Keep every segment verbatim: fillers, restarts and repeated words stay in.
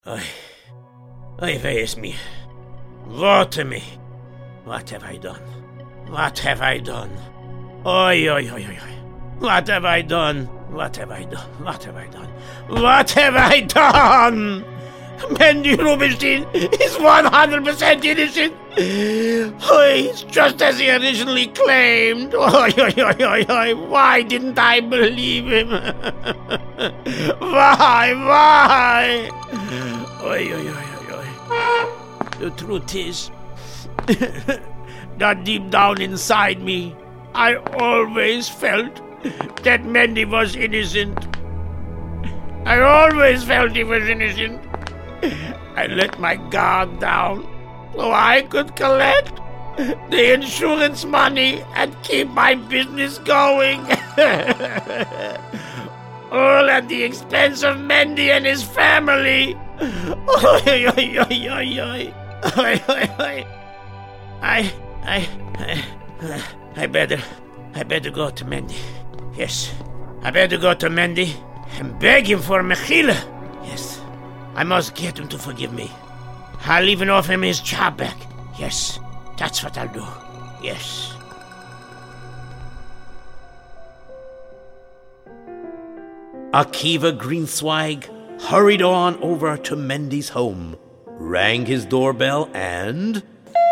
I... I face me. Woe to me. What have I done? What have I done? Oi, oi, oi, oi, oi. What have I done? What have I done? What have I done? What have I done? Mendy Rubinstein is one hundred percent innocent. Oh, he's just as he originally claimed. Oi, oi, oi, oi, oi. Why didn't I believe him? Why? Why? Oi, oi, oi, oi, oi. The truth is that deep down inside me, I always felt that Mendy was innocent. I always felt he was innocent. I let my guard down so I could collect the insurance money and keep my business going. All at the expense of Mendy and his family. Oi, oi, oi, oi, oi. Oi, oi, oi. I, I, I, I better, I better go to Mendy. Yes, I better go to Mendy and beg him for mechila. Yes, I must get him to forgive me. I'll even offer him his job back. Yes, that's what I'll do. Yes. Akiva Greenswag hurried on over to Mendy's home, rang his doorbell, and...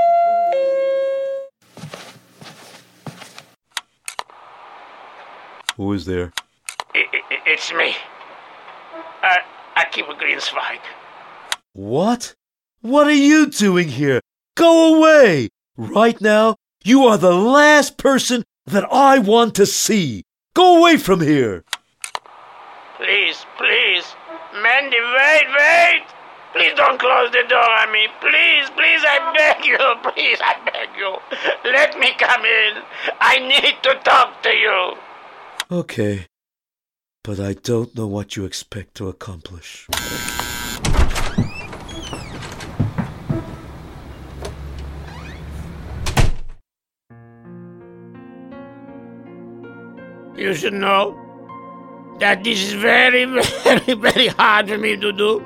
Who is there? I, I, it's me. Uh, Akiva Greenswag. What? What are you doing here? Go away! Right now, you are the last person that I want to see. Go away from here! Please, please. Mendy, wait, wait! Please don't close the door on me. Please, please, I beg you. Please, I beg you. Let me come in. I need to talk to you. Okay, but I don't know what you expect to accomplish. You should know that this is very, very, very hard for me to do.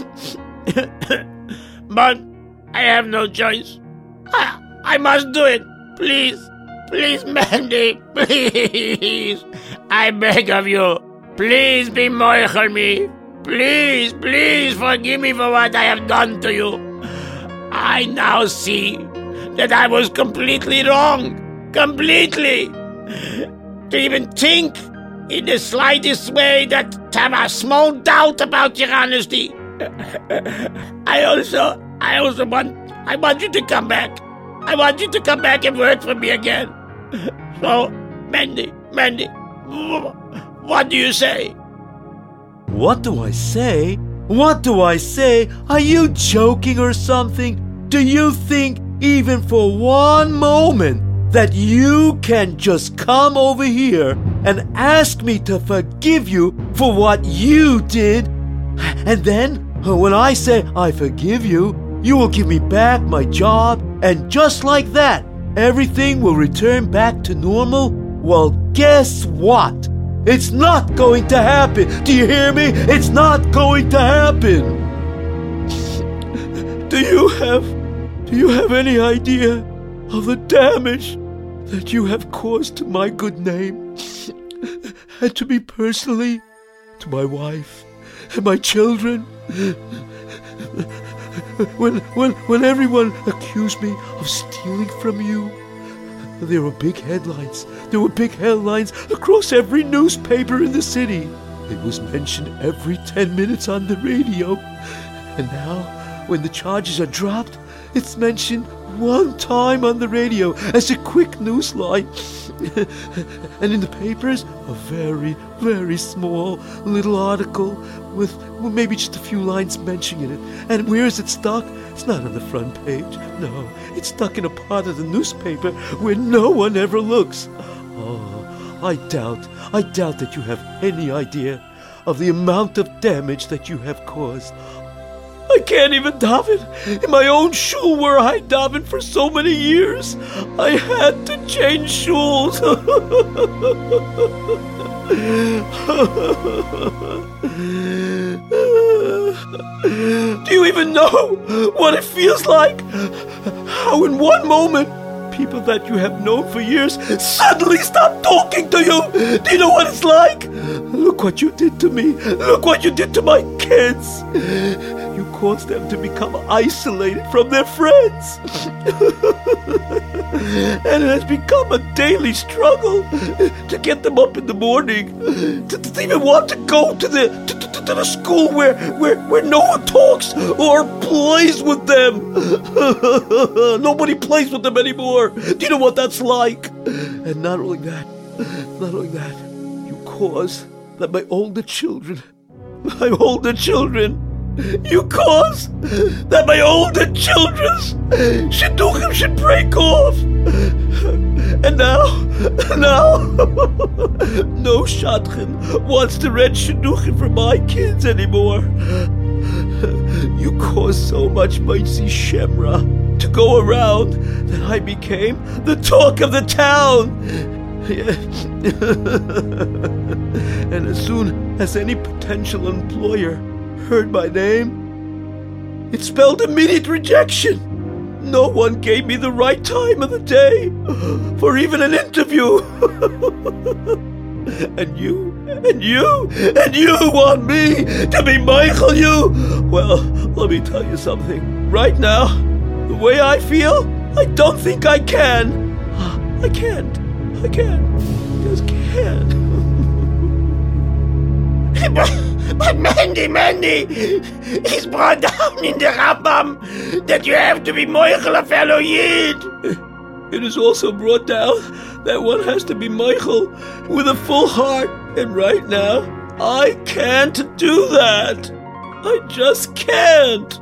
But I have no choice. I, I must do it. Please, please, Mendy, please. I beg of you, please be moichel me. Please, please forgive me for what I have done to you. I now see that I was completely wrong. Completely. To even think in the slightest way that to have a small doubt about your honesty. I also, I also want, I want you to come back. I want you to come back and work for me again. So, Mendy, Mendy, what do you say? What do I say? What do I say? Are you joking or something? Do you think even for one moment that you can just come over here and ask me to forgive you for what you did? And then, when I say I forgive you, you will give me back my job, and just like that, everything will return back to normal? Well, guess what? It's not going to happen. Do you hear me? It's not going to happen. Do you have, do you have any idea of the damage that you have caused to my good name? And to me personally, to my wife, and my children? When, when, when everyone accused me of stealing from you, there were big headlines. There were big headlines across every newspaper in the city. It was mentioned every ten minutes on the radio. And now, when the charges are dropped, it's mentioned one time on the radio as a quick news line. And in the papers, a very, very small little article with well, maybe just a few lines mentioning it. And where is it stuck? It's not on the front page. No, it's stuck in a part of the newspaper where no one ever looks. Oh, I doubt, I doubt that you have any idea of the amount of damage that you have caused. I can't even daven in my own shul where I davened for so many years. I had to change shuls. Do you even know what it feels like? How in one moment, people that you have known for years suddenly stop talking to you. Do you know what it's like? Look what you did to me. Look what you did to my kids. You caused them to become isolated from their friends. And it has become a daily struggle to get them up in the morning, to, to even want to go to the to, to, to the school where, where, where no one talks or plays with them. Nobody plays with them anymore. Do you know what that's like? And not only that, not only that, you cause that my older children, my older children, you cause that my older children's shidduchim should break off. And now, now, no shadchan wants to rent shidduchim for my kids anymore. You caused so much Motzi Shemra to go around that I became the talk of the town. And as soon as any potential employer heard my name, it spelled immediate rejection. No one gave me the right time of the day for even an interview. And you, and you, and you want me to be Michael you? Well, let me tell you something. Right now, the way I feel, I don't think I can. I can't. I can't. Just can't. But Mandy, Mandy, it's brought down in the Rambam that you have to be Michael, a fellow Yid. It is also brought down that one has to be Michael with a full heart. And right now, I can't do that. I just can't.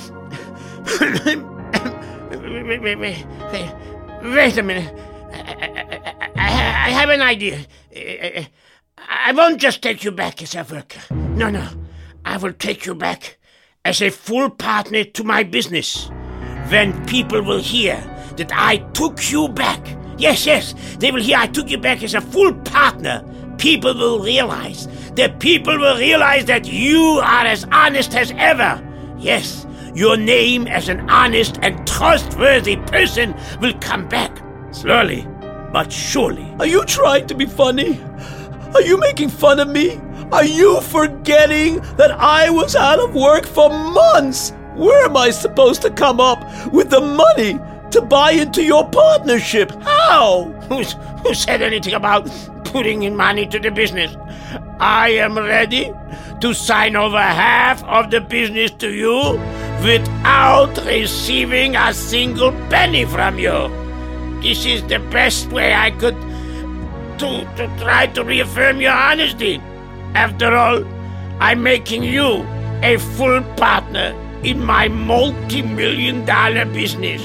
wait, wait, wait, wait, wait a minute. I, I, I, I have an idea. I, I won't just take you back as a worker. No, no. I will take you back as a full partner to my business. When people will hear that I took you back, yes, yes, they will hear I took you back as a full partner, people will realize, the people will realize that you are as honest as ever. Yes, your name as an honest and trustworthy person will come back. Slowly, but surely. Are you trying to be funny? Are you making fun of me? Are you forgetting that I was out of work for months? Where am I supposed to come up with the money to buy into your partnership? How? Who's, who said anything about putting in money to the business? I am ready to sign over half of the business to you without receiving a single penny from you. This is the best way I could to, to try to reaffirm your honesty. After all, I'm making you a full partner in my multi-million dollar business.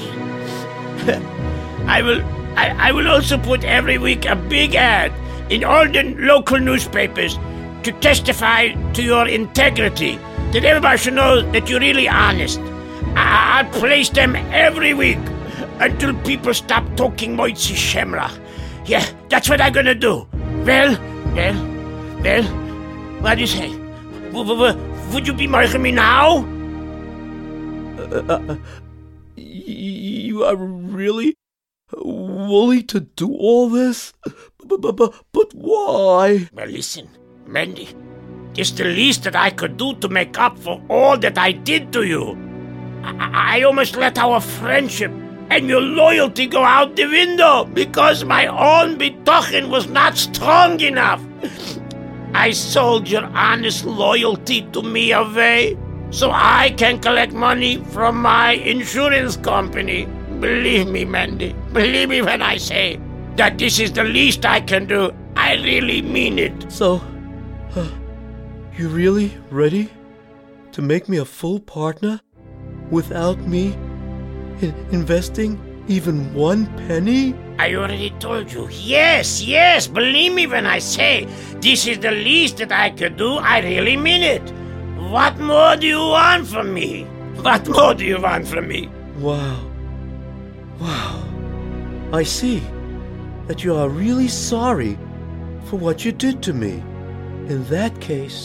I will I, I will also put every week a big ad in all the local newspapers to testify to your integrity, that everybody should know that you're really honest. I, I'll place them every week until people stop talking Motzi Shemra. Yeah, that's what I'm gonna do. Well, well, well, what do you say? W- w- would you be marrying me now? Uh, uh, you are really willing to do all this? But, but, but, but why? Well, listen, Mandy, it's the least that I could do to make up for all that I did to you. I, I almost let our friendship and your loyalty go out the window because my own bitochen was not strong enough. I sold your honest loyalty to me away so I can collect money from my insurance company. Believe me, Mandy, believe me when I say that this is the least I can do. I really mean it. So, uh, you really ready to make me a full partner without me in- investing even one penny? I already told you. Yes, yes, believe me when I say this is the least that I could do. I really mean it. What more do you want from me? What more do you want from me? Wow. Wow. I see that you are really sorry for what you did to me. In that case,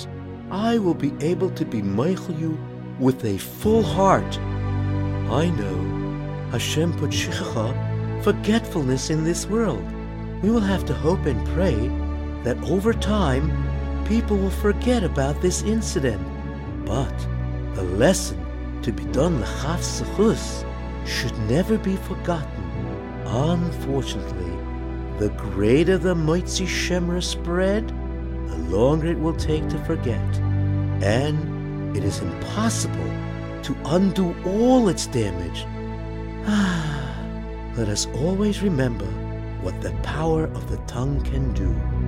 I will be able to be Meichel you with a full heart. I know Hashem put shichacha, forgetfulness, in this world. We will have to hope and pray that over time people will forget about this incident. But the lesson to be done l'chaf zechus should never be forgotten. Unfortunately, the greater the Motzi Shemra spread, the longer it will take to forget, and it is impossible to undo all its damage. Let us always remember what the power of the tongue can do.